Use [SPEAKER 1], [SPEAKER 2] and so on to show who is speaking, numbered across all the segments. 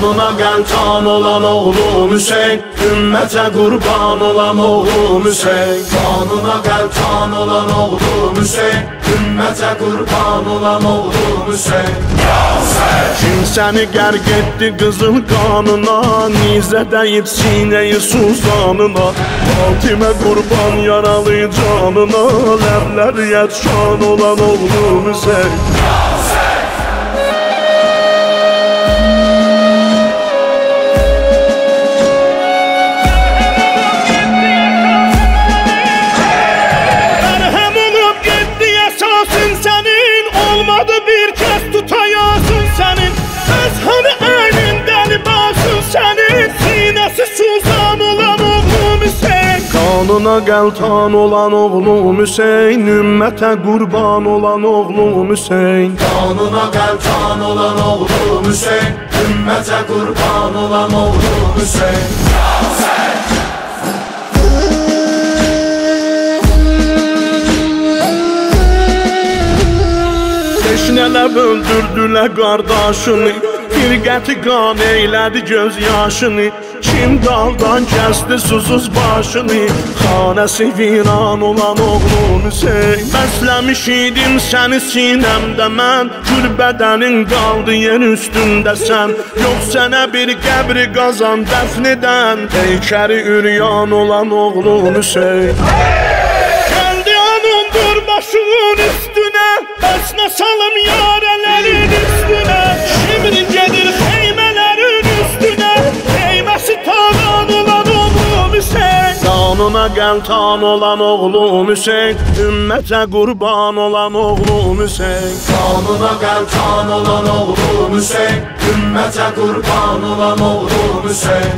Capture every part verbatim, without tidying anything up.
[SPEAKER 1] Qanuna qəltan olan oğlum Hüseyn, ümmətə qurban olan oğlum Hüseyn. Qanuna qəltan olan oğlum Hüseyn, ümmətə qurban olan oğlum Hüseyn. Kim səni qərq etdi qızıl qanına, nizə dəyib sinəyi suzanına, Fatimə qurban yaralı canına, ləblər yətşan olan oğlum Hüseyn. Qanuna qəltan olan oğlum Hüseyn, ümmətə qurban olan oğlum Hüseyn. Qanuna qəltan olan oğlum Hüseyn, ümmətə qurban olan oğlum Hüseyn. Teşnələr öldürdülər qardaşını, firqəti qan eylədi göz yaşını. Kim daldan kəsdi susuz başını, xanəsi viran olan oğlum Hüseyn. Bəsləmiş idim səni sinəmdə mən, gül bədənin qaldı yer üstündə sən. Yox sənə bir qəbri qazan dəfn edən, heykəri üryan olan oğlum Hüseyn. Gəldi anındır başının üstünə, bəsnə salım yarələrin üstünə. Şimdi gedir xeymələrin üstünə, talan olan oğlum Hüseyn. Qanuna qəltan olan oğlum Hüseyn, ümmətə qurban olan oğlum Hüseyn. Qanuna qəltan olan oğlum Hüseyn, ümmətə qurban olan oğlum Hüseyn.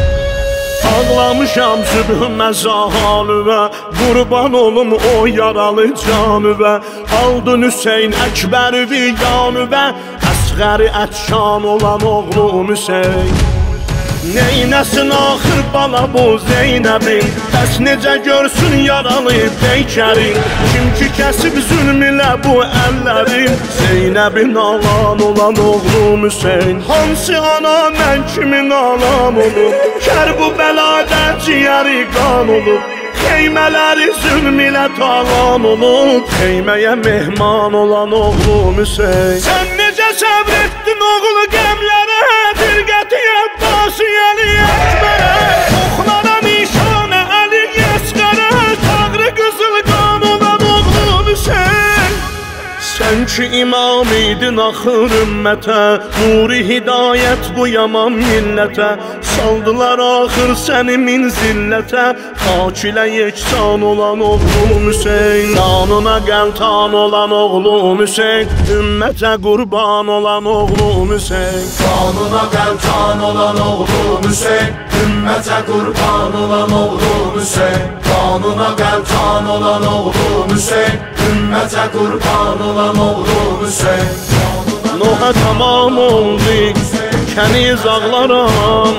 [SPEAKER 1] Ağlamışam sübhümə zahalüvə, qurban olum o yaralı canüvə. Aldın Hüseyn Əkbəri yanüvə, əsğəri ətşan olan oğlum Hüseyn. Neynəsin axır bala bu Zeynəbin, bəs necə görsün yaralı peykərin. Kim ki kəsib zülm ilə bu əllərin, Zeynəbin alan olan oğlum Hüseyn. Hansı ana mən kimin alam olub, Kərbəladə ciyəri qan olub. Xeymələri zülm ilə talan olub, xeyməyə mehman olan oğlum Hüseyn. Sən necə səbr etdin oğlu qəmlərə, firqəti Əbbasi Əli Əkbərə. Oxlara nişanə Əli Əsqərə, tağrı qızıl qan olan oğlum Hüseyn. Sən ki imam idin axır ümmətə, nuri hidayət bu yaman millətə. Saldılar axır səni min zillətə, hak ilə yeksan olan oğlum Hüseyn. Qanuna qəltan olan oğlum Hüseyn, ümmətə qurban olan oğlum Hüseyn. Qanuna qəltan olan oğlum Hüseyn, ümmətə qurban olan oğlum Hüseyn. Qanuna qəltan olan oğlum Hüseyn, ümmətə qurban olan oğlum Hüseyn. Noha tamam oldu, kəniz ağlaram,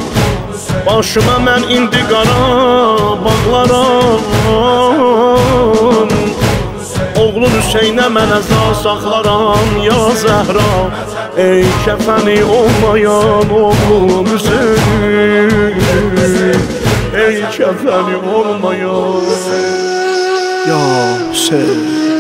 [SPEAKER 1] başıma mən indi qara bağlaram. Oğlun Hüseynə mən əza saxlaram ya Zəhra, ey kəfəni olmayan oğlum Hüseyn, ey kəfəni olmayan ya Hüseyn.